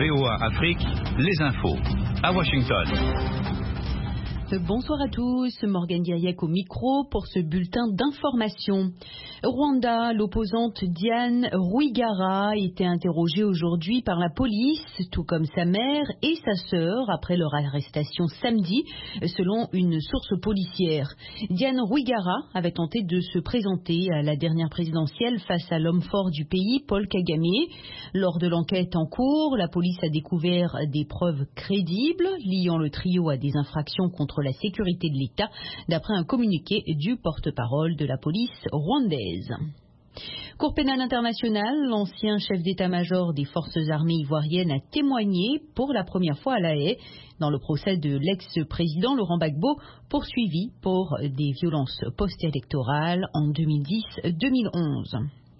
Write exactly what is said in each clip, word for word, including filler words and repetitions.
V O A Afrique, les infos à Washington. Bonsoir à tous, Morgane Diayek au micro pour ce bulletin d'information. Rwanda, l'opposante Diane Rwigara a été interrogée aujourd'hui par la police, tout comme sa mère et sa sœur, après leur arrestation samedi, selon une source policière. Diane Rwigara avait tenté de se présenter à la dernière présidentielle face à l'homme fort du pays, Paul Kagame. Lors de l'enquête en cours, la police a découvert des preuves crédibles liant le trio à des infractions contre la sécurité de l'État, d'après un communiqué du porte-parole de la police rwandaise. Cour pénale internationale, l'ancien chef d'état-major des forces armées ivoiriennes a témoigné pour la première fois à La Haye dans le procès de l'ex-président Laurent Gbagbo, poursuivi pour des violences post-électorales en deux mille dix deux mille onze.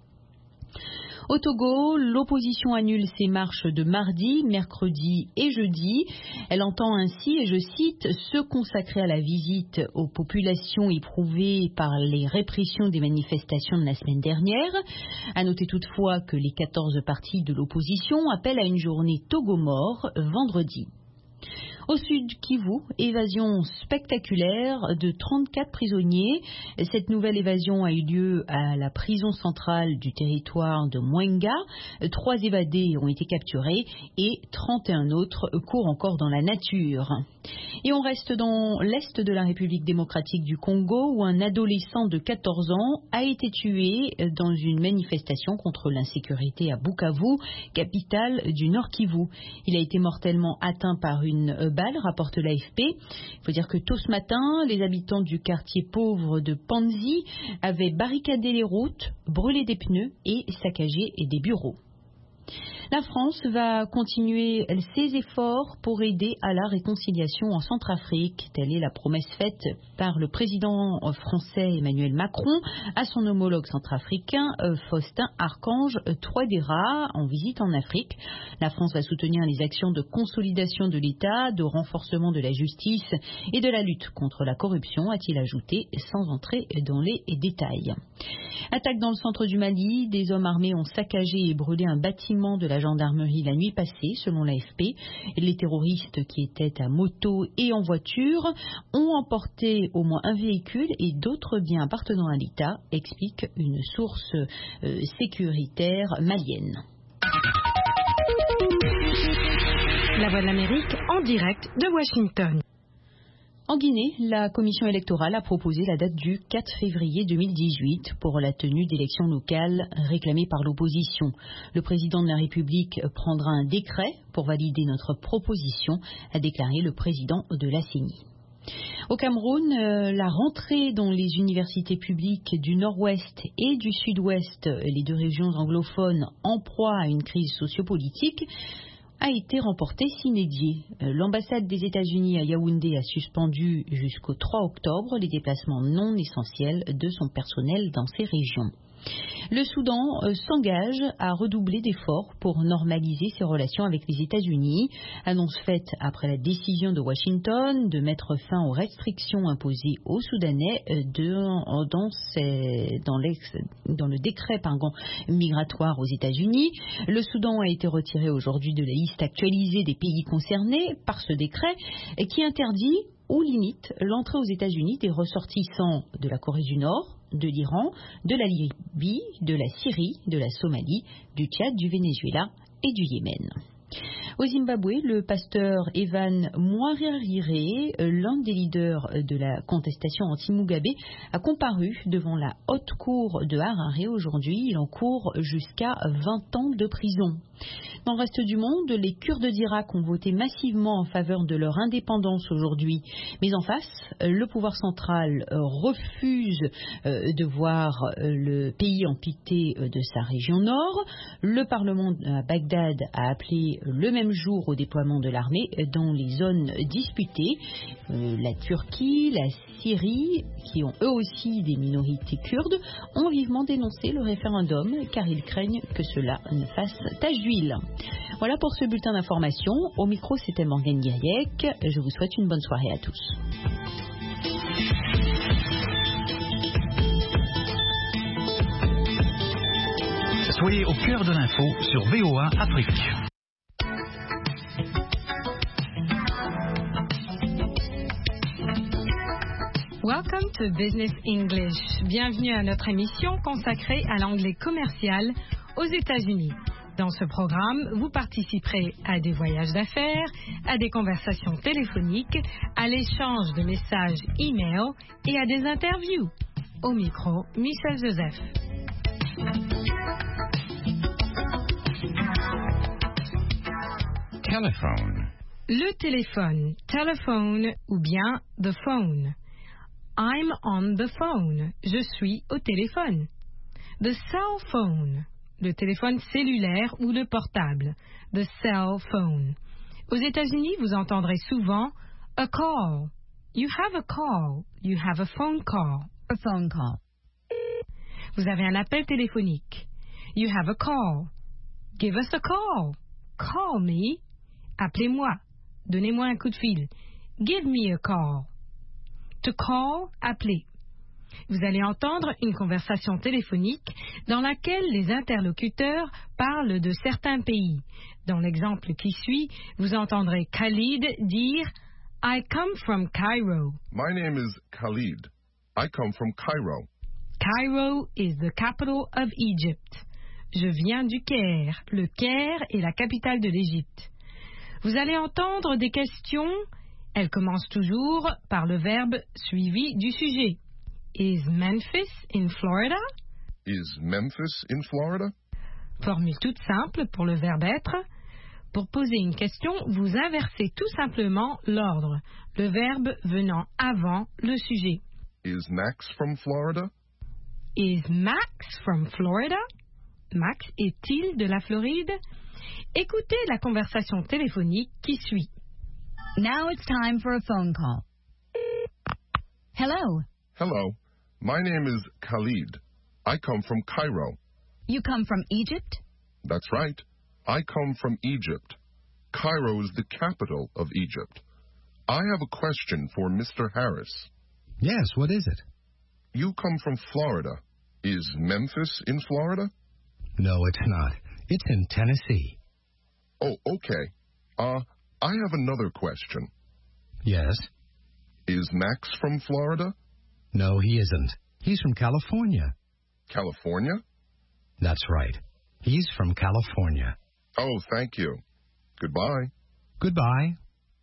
Au Togo, l'opposition annule ses marches de mardi, mercredi et jeudi. Elle entend ainsi, et je cite, se consacrer à la visite aux populations éprouvées par les répressions des manifestations de la semaine dernière. À noter toutefois que les quatorze partis de l'opposition appellent à une journée Togo-mort vendredi. Au sud Kivu, évasion spectaculaire de trente-quatre prisonniers. Cette nouvelle évasion a eu lieu à la prison centrale du territoire de Mwenga. Trois évadés ont été capturés et trente et un autres courent encore dans la nature. Et on reste dans l'est de la République démocratique du Congo où un adolescent de quatorze ans a été tué dans une manifestation contre l'insécurité à Bukavu, capitale du Nord Kivu. Il a été mortellement atteint par une balle, rapporte l'A F P. Il faut dire que tôt ce matin, les habitants du quartier pauvre de Panzi avaient barricadé les routes, brûlé des pneus et saccagé des bureaux. La France va continuer ses efforts pour aider à la réconciliation en Centrafrique. Telle est la promesse faite par le président français Emmanuel Macron à son homologue centrafricain Faustin Archange Touadéra en visite en Afrique. La France va soutenir les actions de consolidation de l'État, de renforcement de la justice et de la lutte contre la corruption, a-t-il ajouté, sans entrer dans les détails. Attaque dans le centre du Mali, des hommes armés ont saccagé et brûlé un bâtiment de la gendarmerie la nuit passée, selon l'A F P. Les terroristes qui étaient à moto et en voiture ont emporté au moins un véhicule et d'autres biens appartenant à l'État, explique une source euh, sécuritaire malienne. La Voix de l'Amérique en direct de Washington. En Guinée, la commission électorale a proposé la date du quatre février deux mille dix-huit pour la tenue d'élections locales réclamées par l'opposition. Le président de la République prendra un décret pour valider notre proposition, a déclaré le président de la C E N I. Au Cameroun, euh, la rentrée dans les universités publiques du Nord-Ouest et du Sud-Ouest, les deux régions anglophones en proie à une crise sociopolitique, a été remporté sine die. L'ambassade des États-Unis à Yaoundé a suspendu jusqu'au trois octobre les déplacements non essentiels de son personnel dans ces régions. Le Soudan euh, s'engage à redoubler d'efforts pour normaliser ses relations avec les États-Unis. Annonce faite après la décision de Washington de mettre fin aux restrictions imposées aux Soudanais euh, de, dans, ces, dans, dans le décret pardon, migratoire aux États-Unis. Le Soudan a été retiré aujourd'hui de la liste actualisée des pays concernés par ce décret qui interdit ou limite l'entrée aux États-Unis des ressortissants de la Corée du Nord, de l'Iran, de la Libye, de la Syrie, de la Somalie, du Tchad, du Venezuela et du Yémen. Au Zimbabwe, le pasteur Evan Mwarire, l'un des leaders de la contestation anti-Mugabe, a comparu devant la haute cour de Harare aujourd'hui. Il encourt jusqu'à vingt ans de prison. Dans le reste du monde, les Kurdes d'Irak ont voté massivement en faveur de leur indépendance aujourd'hui. Mais en face, le pouvoir central refuse de voir le pays amputé de sa région nord. Le Parlement à Bagdad a appelé le même jour au déploiement de l'armée dans les zones disputées. La Turquie, la Syrie, qui ont eux aussi des minorités kurdes, ont vivement dénoncé le référendum car ils craignent que cela ne fasse tache d'huile. Voilà pour ce bulletin d'information. Au micro, c'était Morgane Diayek. Je vous souhaite une bonne soirée à tous. Soyez au cœur de l'info sur V O A Afrique. Welcome to Business English. Bienvenue à notre émission consacrée à l'anglais commercial aux États-Unis. Dans ce programme, vous participerez à des voyages d'affaires, à des conversations téléphoniques, à l'échange de messages e-mail et à des interviews. Au micro, Michel Joseph. Telephone. Le téléphone, telephone ou bien the phone. I'm on the phone. Je suis au téléphone. The cell phone. Le téléphone cellulaire ou le portable. The cell phone. Aux États-Unis, vous entendrez souvent a call. You have a call. You have a phone call. A phone call. Vous avez un appel téléphonique. You have a call. Give us a call. Call me. Appelez-moi. Donnez-moi un coup de fil. Give me a call. To call, appeler. Vous allez entendre une conversation téléphonique dans laquelle les interlocuteurs parlent de certains pays. Dans l'exemple qui suit, vous entendrez Khalid dire « I come from Cairo ». My name is Khalid. I come from Cairo. Cairo is the capital of Egypt. Je viens du Caire. Le Caire est la capitale de l'Égypte. Vous allez entendre des questions. Elles commencent toujours par le verbe suivi du sujet. Is Memphis in Florida? Is Memphis in Florida? Formule toute simple pour le verbe être. Pour poser une question, vous inversez tout simplement l'ordre, le verbe venant avant le sujet. Is Max from Florida? Is Max from Florida? Max est-il de la Floride? Écoutez la conversation téléphonique qui suit. Now it's time for a phone call. Hello. Hello. My name is Khalid. I come from Cairo. You come from Egypt? That's right. I come from Egypt. Cairo is the capital of Egypt. I have a question for Mister Harris. Yes, what is it? You come from Florida. Is Memphis in Florida? No, it's not. It's in Tennessee. Oh, okay. Uh, I have another question. Yes? Is Max from Florida? No, he isn't. He's from California. California? That's right. He's from California. Oh, thank you. Goodbye. Goodbye.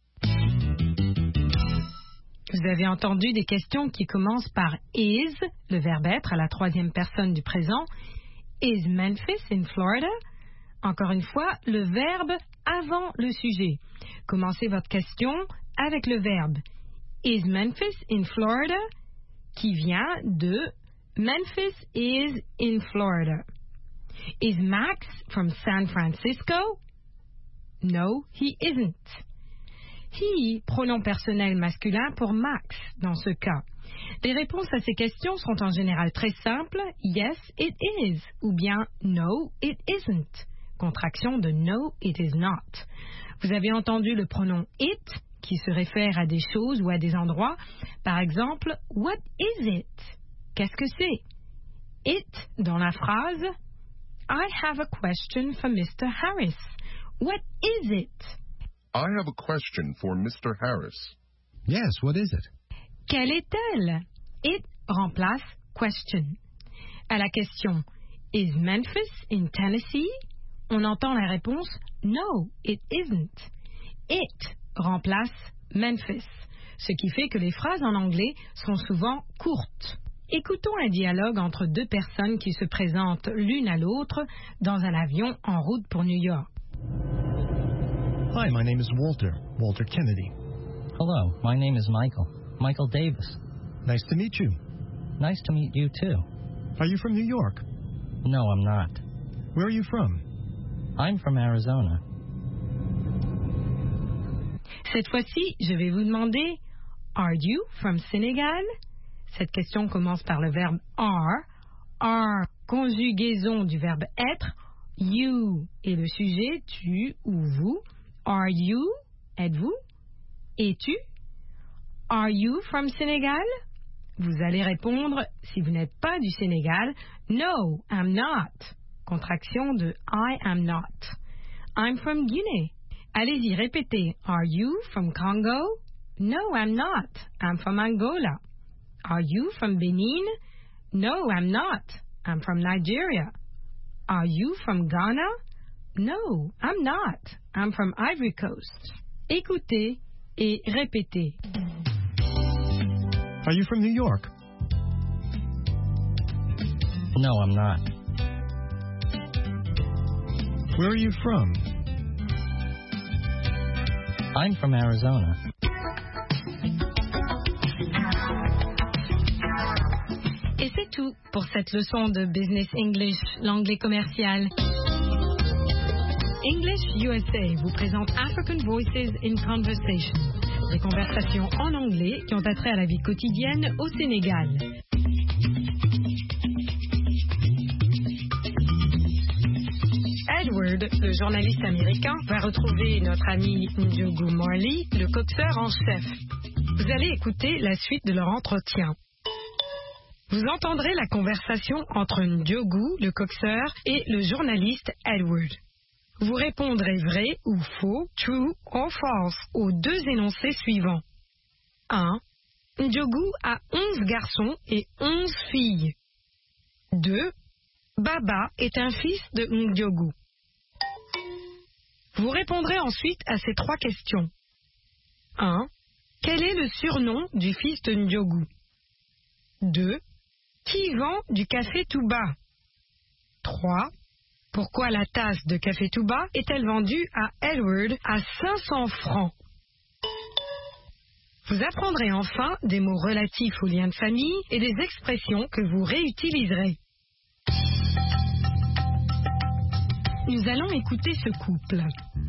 Vous avez entendu des questions qui commencent par is, le verbe être à la troisième personne du présent. Is Memphis in Florida? Encore une fois, le verbe avant le sujet. Commencez votre question avec le verbe Is Memphis in Florida? Qui vient de Memphis is in Florida. Is Max from San Francisco? No, he isn't. He, pronom personnel masculin pour Max dans ce cas. Les réponses à ces questions sont en général très simples. Yes, it is. Ou bien no, it isn't. Contraction de no, it is not. Vous avez entendu le pronom it qui se réfère à des choses ou à des endroits. Par exemple, what is it? Qu'est-ce que c'est? It dans la phrase I have a question for Mister Harris. What is it? I have a question for Mister Harris. Yes, what is it? Quelle est-elle? It remplace question. À la question Is Memphis in Tennessee? On entend la réponse No, it isn't. It remplace Memphis, ce qui fait que les phrases en anglais sont souvent courtes. Écoutons un dialogue entre deux personnes qui se présentent l'une à l'autre dans un avion en route pour New York. Hi, my name is Walter, Walter Kennedy. Hello, my name is Michael, Michael Davis. Nice to meet you. Nice to meet you too. Are you from New York? No, I'm not. Where are you from? I'm from Arizona. Cette fois-ci, je vais vous demander Are you from Senegal? Cette question commence par le verbe are. Are, conjugaison du verbe être. You est le sujet, tu ou vous. Are you, êtes-vous? Es-tu? Are you from Senegal? Vous allez répondre, si vous n'êtes pas du Sénégal, No, I'm not. Contraction de I am not. I'm from Guinea. Allez-y, répétez. Are you from Congo? No, I'm not. I'm from Angola. Are you from Benin? No, I'm not. I'm from Nigeria. Are you from Ghana? No, I'm not. I'm from Ivory Coast. Écoutez et répétez. Are you from New York? No, I'm not. Where are you from? I'm from Arizona. Et c'est tout pour cette leçon de Business English, l'anglais commercial. English U S A vous présente African Voices in Conversation, des conversations en anglais qui ont attrait à la vie quotidienne au Sénégal. Edward, le journaliste américain, va retrouver notre ami Ndiogu Marley, le coxeur en chef. Vous allez écouter la suite de leur entretien. Vous entendrez la conversation entre Ndiogu, le coxeur, et le journaliste Edward. Vous répondrez vrai ou faux, true or false, aux deux énoncés suivants. un. Ndiogu a onze garçons et onze filles. deux. Baba est un fils de Ndiogu. Vous répondrez ensuite à ces trois questions. un. Quel est le surnom du fils de Ndiogu? deux. Qui vend du café tout bas? trois. Pourquoi la tasse de café tout bas est-elle vendue à Edward à cinq cents francs? Vous apprendrez enfin des mots relatifs aux liens de famille et des expressions que vous réutiliserez. Nous allons écouter ce couple.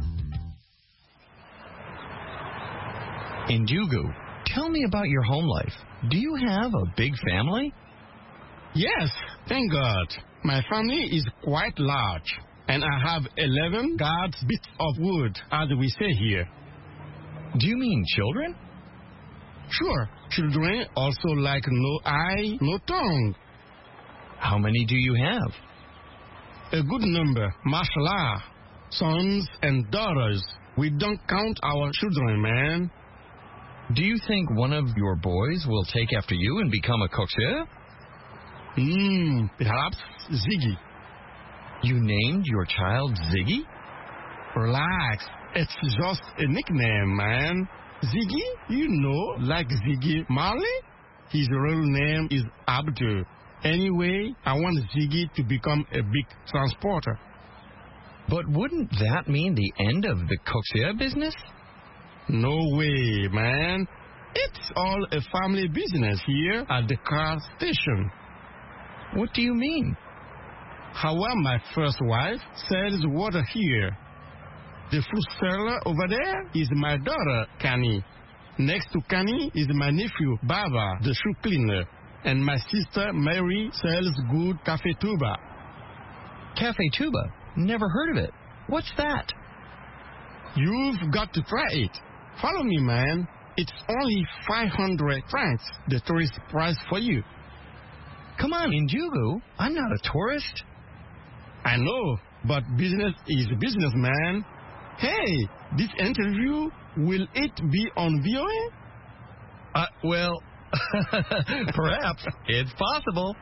Ndiogu, tell me about your home life. Do you have a big family? Yes, thank God. My family is quite large, and I have eleven guards bits of wood, as we say here. Do you mean children? Sure, children also like no eye, no tongue. How many do you have? A good number, mashallah. Sons and daughters. We don't count our children, man. Do you think one of your boys will take after you and become a coxeur? Hmm, perhaps Ziggy. You named your child Ziggy? Relax, it's just a nickname, man. Ziggy, you know, like Ziggy Marley? His real name is Abdul. Anyway, I want Ziggy to become a big transporter. But wouldn't that mean the end of the coxeur business? No way, man. It's all a family business here at the car station. What do you mean? Hawa, my first wife, sells water here. The fruit seller over there is my daughter, Kani. Next to Kani is my nephew, Baba, the shoe cleaner. And my sister, Mary, sells good Cafe Tuba. Cafe Tuba? Never heard of it. What's that? You've got to try it. Follow me, man. It's only five hundred francs, the tourist price for you. Come on, Ndiogu. I'm not a tourist. I know, but business is business, man. Hey, this interview, will it be on V O A? Uh, well, perhaps. It's possible.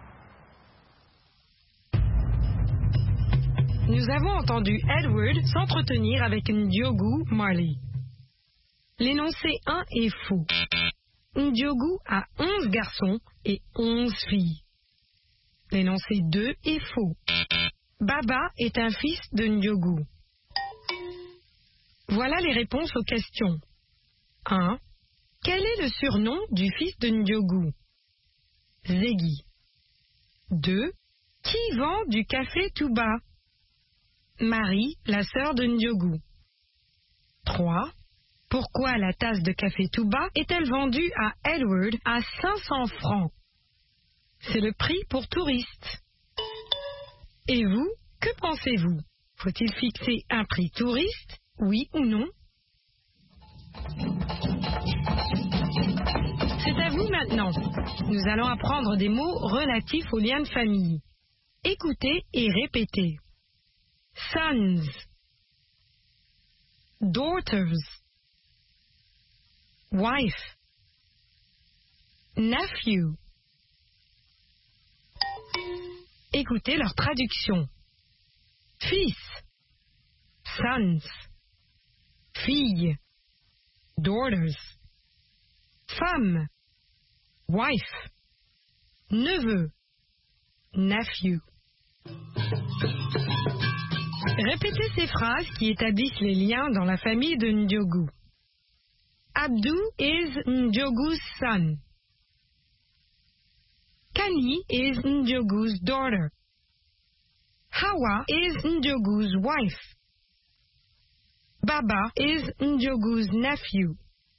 Nous avons entendu Edward s'entretenir avec Ndiogu Marley. L'énoncé un est faux. Ndiogu a onze garçons et onze filles. L'énoncé deux est faux. Baba est un fils de Ndiogu. Voilà les réponses aux questions. un. Quel est le surnom du fils de Ndiogu? Ziggy. deux. Qui vend du café tout bas? Marie, la sœur de Ndiogu. trois. Pourquoi la tasse de café tout bas est-elle vendue à Edward à cinq cents francs? C'est le prix pour touristes. Et vous, que pensez-vous? Faut-il fixer un prix touriste, oui ou non? C'est à vous maintenant. Nous allons apprendre des mots relatifs aux liens de famille. Écoutez et répétez. Sons, daughters, wife, nephew. Écoutez leur traduction. Fils, sons, filles, daughters, femme, wife, neveu, nephew. Répétez ces phrases qui établissent les liens dans la famille de Ndiogu. Abdou is Ndiogu's son. Kani is Ndiogu's daughter. Hawa is Ndiogu's wife. Baba is Ndiogu's nephew.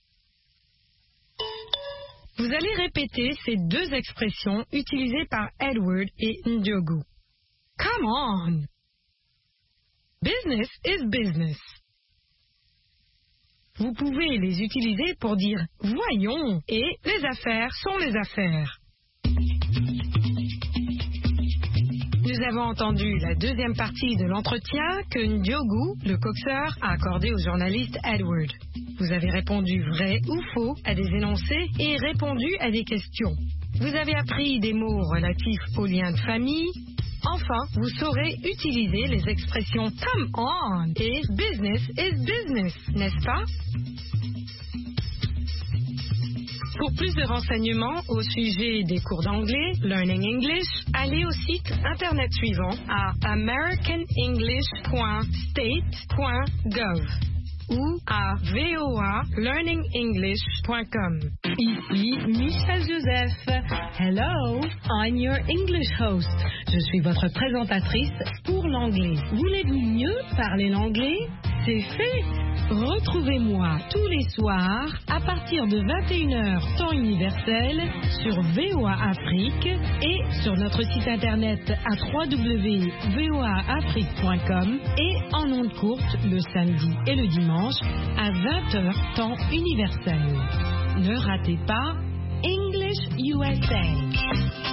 Vous allez répéter ces deux expressions utilisées par Edward et Ndiogu. Come on! Business is business. Vous pouvez les utiliser pour dire « voyons » et « les affaires sont les affaires ». Nous avons entendu la deuxième partie de l'entretien que Ndiogu, le coxeur, a accordé au journaliste Edward. Vous avez répondu vrai ou faux à des énoncés et répondu à des questions. Vous avez appris des mots relatifs aux liens de famille. Enfin, vous saurez utiliser les expressions « come on » et « business is business », n'est-ce pas? Pour plus de renseignements au sujet des cours d'anglais, Learning English, allez au site internet suivant à american english point state point gov ou à voa learning english point com. Ici Michel Joseph. Hello, I'm your English host. Je suis votre présentatrice pour l'anglais. Voulez-vous mieux parler l'anglais? C'est fait. Retrouvez-moi tous les soirs à partir de vingt et une heures temps universel sur V O A Afrique et sur notre site internet à w w w point v o a afrique point com et en ondes courtes le samedi et le dimanche à vingt heures temps universel. Ne ratez pas English U S A.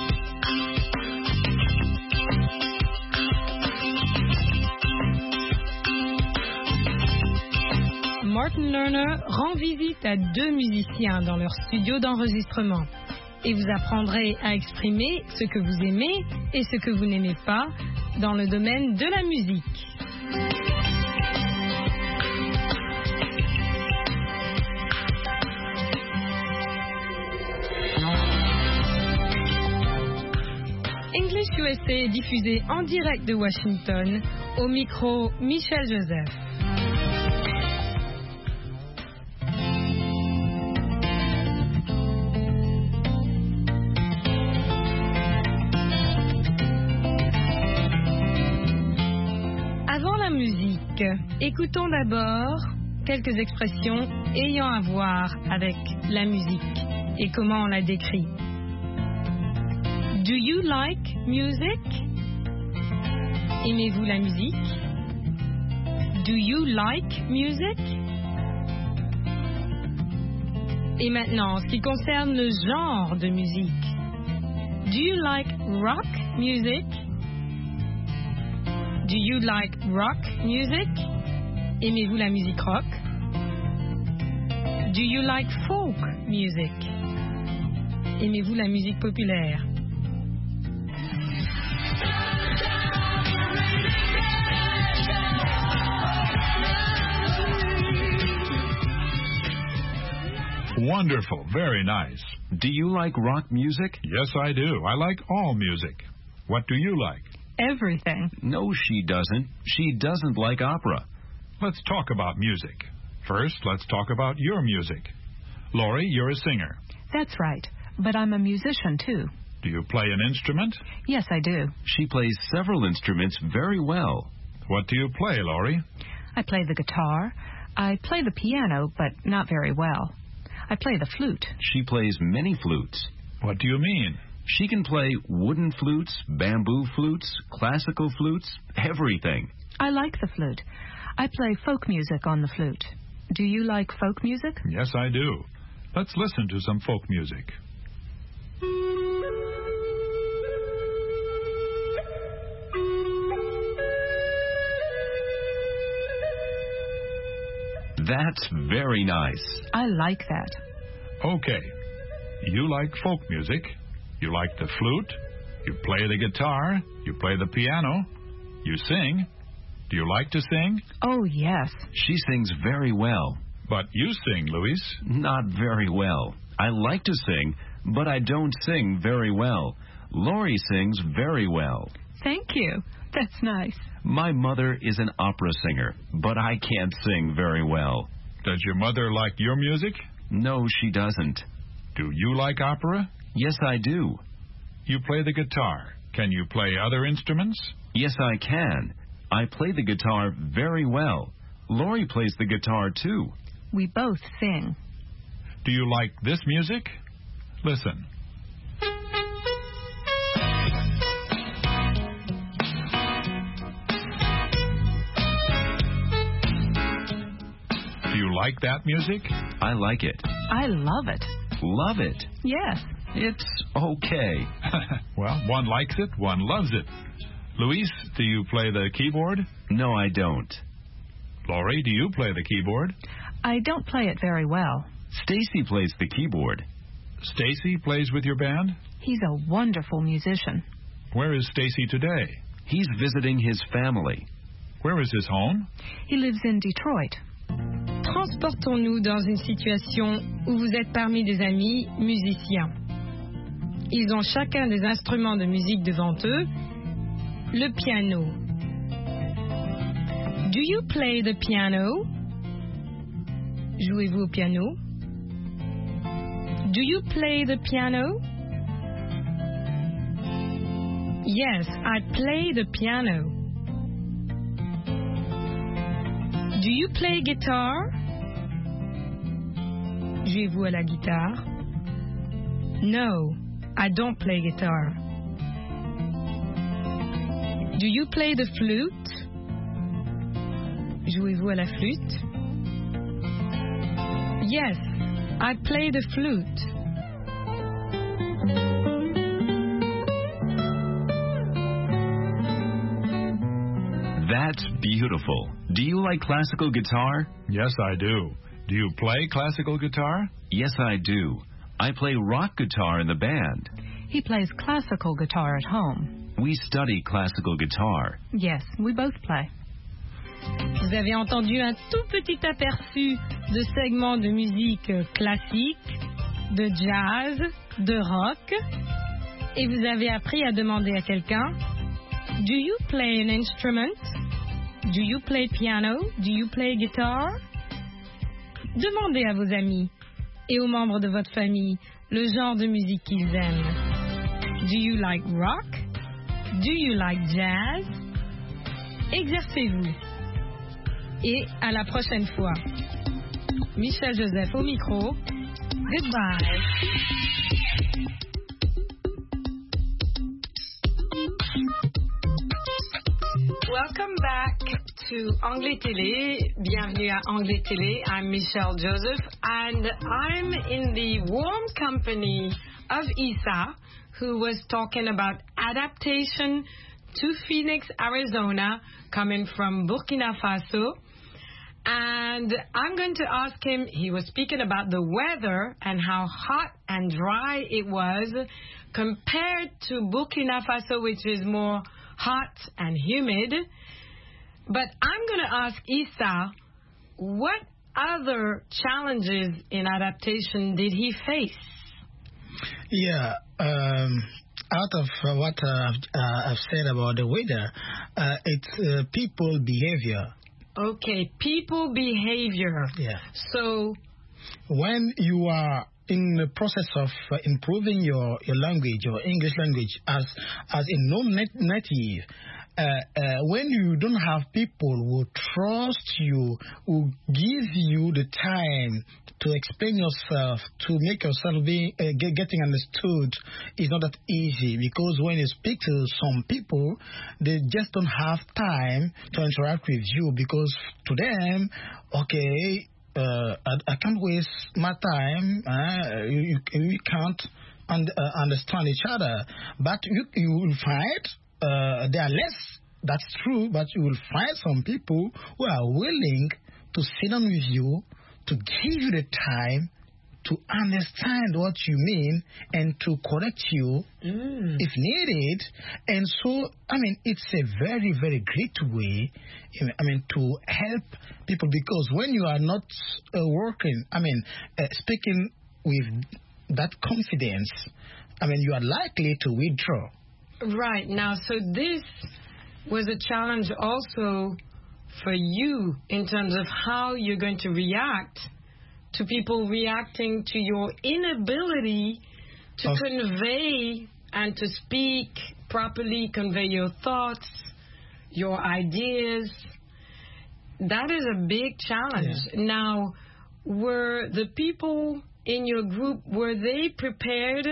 Martin Lerner rend visite à deux musiciens dans leur studio d'enregistrement et vous apprendrez à exprimer ce que vous aimez et ce que vous n'aimez pas dans le domaine de la musique. English U S A est diffusé en direct de Washington, au micro Michel Joseph. Écoutons d'abord quelques expressions ayant à voir avec la musique et comment on la décrit. Do you like music? Aimez-vous la musique? Do you like music? Et maintenant, en ce qui concerne le genre de musique. Do you like rock music? Do you like rock music? Aimez-vous la musique rock? Do you like folk music? Aimez-vous la musique populaire? Wonderful, very nice. Do you like rock music? Yes, I do. I like all music. What do you like? Everything. No, she doesn't. She doesn't like opera. Let's talk about music. First, let's talk about your music. Laurie, you're a singer. That's right, but I'm a musician too. Do you play an instrument? Yes, I do. She plays several instruments very well. What do you play, Laurie? I play the guitar. I play the piano, but not very well. I play the flute. She plays many flutes. What do you mean? She can play wooden flutes, bamboo flutes, classical flutes, everything. I like the flute. I play folk music on the flute. Do you like folk music? Yes, I do. Let's listen to some folk music. That's very nice. I like that. Okay. you like folk music. You like the flute. You play the guitar. You play the piano. You sing. Do you like to sing? Oh, yes. She sings very well. But you sing, Luis. Not very well. I like to sing, but I don't sing very well. Laurie sings very well. Thank you. That's nice. My mother is an opera singer, but I can't sing very well. Does your mother like your music? No, she doesn't. Do you like opera? Yes, I do. You play the guitar. Can you play other instruments? Yes, I can. I play the guitar very well. Laurie plays the guitar, too. We both sing. Do you like this music? Listen. Do you like that music? I like it. I love it. Love it? Yes. It's okay. Well, one likes it, one loves it. Luis, do you play the keyboard? No, I don't. Laurie, do you play the keyboard? I don't play it very well. Stacy plays the keyboard. Stacy plays with your band? He's a wonderful musician. Where is Stacy today? He's visiting his family. Where is his home? He lives in Detroit. Transportons-nous dans une situation où vous êtes parmi des amis musiciens. Ils ont chacun des instruments de musique devant eux. Le piano. Do you play the piano? Jouez-vous au piano? Do you play the piano? Yes, I play the piano. Do you play guitar? Jouez-vous à la guitare? No, I don't play guitar. Do you play the flute? Jouez-vous à la flûte? Yes, I play the flute. That's beautiful. Do you like classical guitar? Yes, I do. Do you play classical guitar? Yes, I do. I play rock guitar in the band. He plays classical guitar at home. We study classical guitar. Yes, we both play. Vous avez entendu un tout petit aperçu de segments de musique classique, de jazz, de rock, et vous avez appris à demander à quelqu'un, do you play an instrument? Do you play piano? Do you play guitar? Demandez à vos amis et aux membres de votre famille le genre de musique qu'ils aiment. Do you like rock? Do you like jazz? Exercez-vous. Et à la prochaine fois. Michel Joseph au micro. Goodbye. Welcome back to Anglais Télé. Bienvenue à Anglais Télé. I'm Michelle Joseph and I'm in the warm company of Isa, who was talking about adaptation to Phoenix, Arizona, coming from Burkina Faso. And I'm going to ask him, he was speaking about the weather and how hot and dry it was compared to Burkina Faso, which is more hot and humid. But I'm going to ask Isa, what other challenges in adaptation did he face? Yeah, um, out of uh, what uh, uh, I've said about the weather, uh, it's uh, people behavior. Okay, people behavior. Yeah. So, when you are in the process of uh, improving your, your language, your English language, as as a non-native, uh, uh, when you don't have people who trust you, who give you the time to explain yourself, to make yourself be, uh, get, getting understood, is not that easy, because when you speak to some people, they just don't have time to interact with you, because to them, okay, uh, I, I can't waste my time, uh, you, you can't un- uh, understand each other, but you, you will find uh, there are less, that's true, but you will find some people who are willing to sit down with you, to give you the time to understand what you mean and to correct you mm. if needed. And so, I mean, it's a very, very great way, I mean, to help people, because when you are not uh, working, I mean, uh, speaking with that confidence, I mean, you are likely to withdraw. Right. Now, so this was a challenge also for you in terms of how you're going to react to people reacting to your inability to oh. convey and to speak properly, convey your thoughts, your ideas. That is a big challenge. Yeah. Now, were the people in your group, were they prepared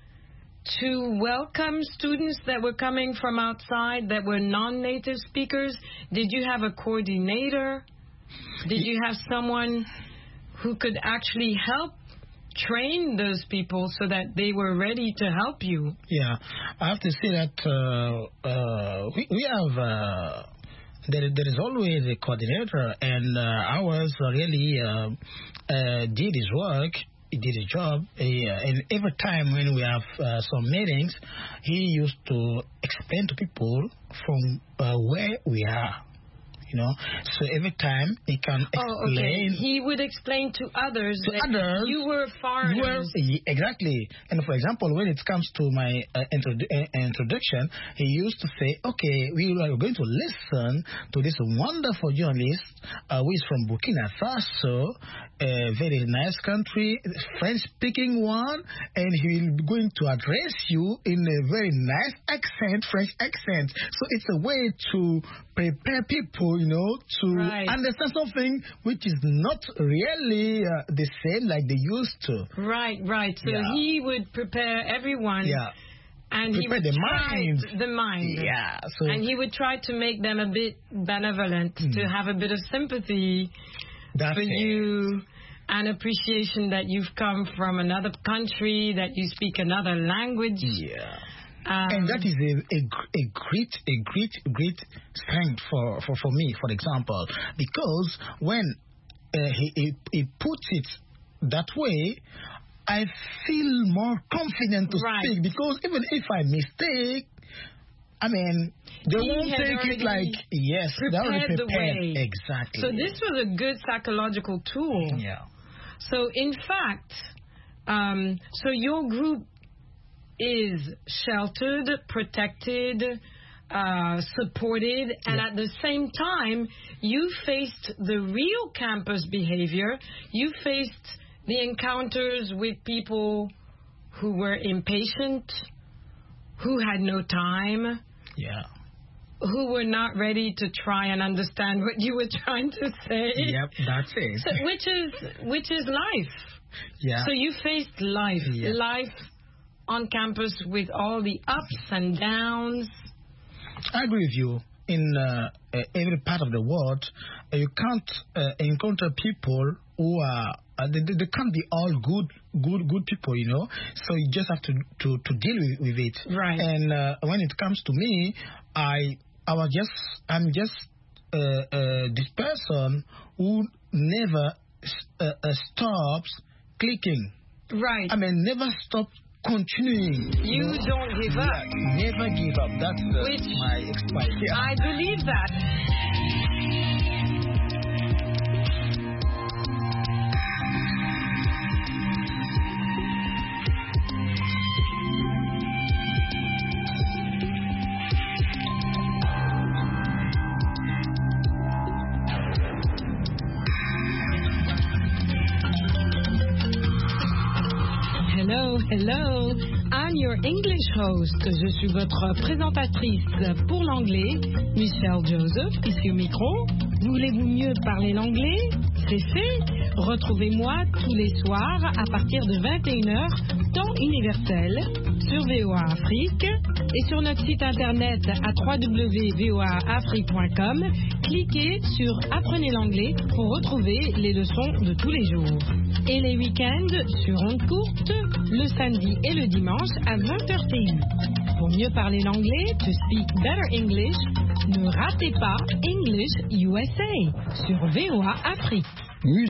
to welcome students that were coming from outside that were non-native speakers? Did you have a coordinator? Did you have someone who could actually help train those people so that they were ready to help you? Yeah, I have to say that uh, uh, we, we have, uh, there, there is always a coordinator, and uh, ours really uh, uh, did his work. He did his job, uh, and every time when we have uh, some meetings, he used to explain to people from uh, where we are. You know, so every time he can explain. Oh, okay. He would explain to others to that others, you were foreigners. You were, exactly. And for example, when it comes to my uh, introdu- uh, introduction, he used to say, okay, we are going to listen to this wonderful journalist uh, who is from Burkina Faso, a very nice country, French-speaking one, and he will be going to address you in a very nice accent, French accent. So it's a way to prepare people, you know, to right. understand something which is not really uh, the same like they used to. Right, right. So yeah. he would prepare everyone. Yeah. And prepare he would the try mind. The mind. Yeah. So and he would try to make them a bit benevolent, mm. to have a bit of sympathy That's for it. you, and appreciation that you've come from another country, that you speak another language. Yeah. Um, and that is a, a, a great, a great, great strength for, for, for me, for example, because when uh, he, he, he puts it that way, I feel more confident to right. speak, because even if I mistake, I mean, they he won't take it like, yes, they already prepared. The way. Exactly. So this was a good psychological tool. Yeah. So in fact, um, so your group is sheltered, protected, uh, supported, and yeah. at the same time, you faced the real campus behavior. You faced the encounters with people who were impatient, who had no time, yeah, who were not ready to try and understand what you were trying to say. Yep, that's it. So, which is which is life. Yeah. So you faced life, yeah. life on campus with all the ups and downs. I agree with you. In uh, uh, every part of the world, uh, you can't uh, encounter people who are uh, they, they can't be all good, good, good people, you know. So you just have to to, to deal with, with it. Right. And uh, when it comes to me, I I was just I'm just uh, uh, this person who never uh, uh, stops clicking. Right. I mean, never stops continuing. You, you know? Don't give up. Yeah, never give up. That's uh, Which my experience. Yeah. I believe that. Hello, hello. I'm your English host. Je suis votre présentatrice pour l'anglais, Michelle Joseph, ici au micro. Voulez-vous mieux parler l'anglais? C'est fait. Retrouvez-moi tous les soirs à partir de vingt et une heures, temps universel, sur V O A Afrique et sur notre site internet à w w w point v o a afrique point com. Cliquez sur Apprenez l'anglais pour retrouver les leçons de tous les jours. Et les week-ends sur ondes courtes, le samedi et le dimanche à vingt heures T U. Pour mieux parler l'anglais, to speak better English, ne ratez pas English U S A sur V O A Afrique.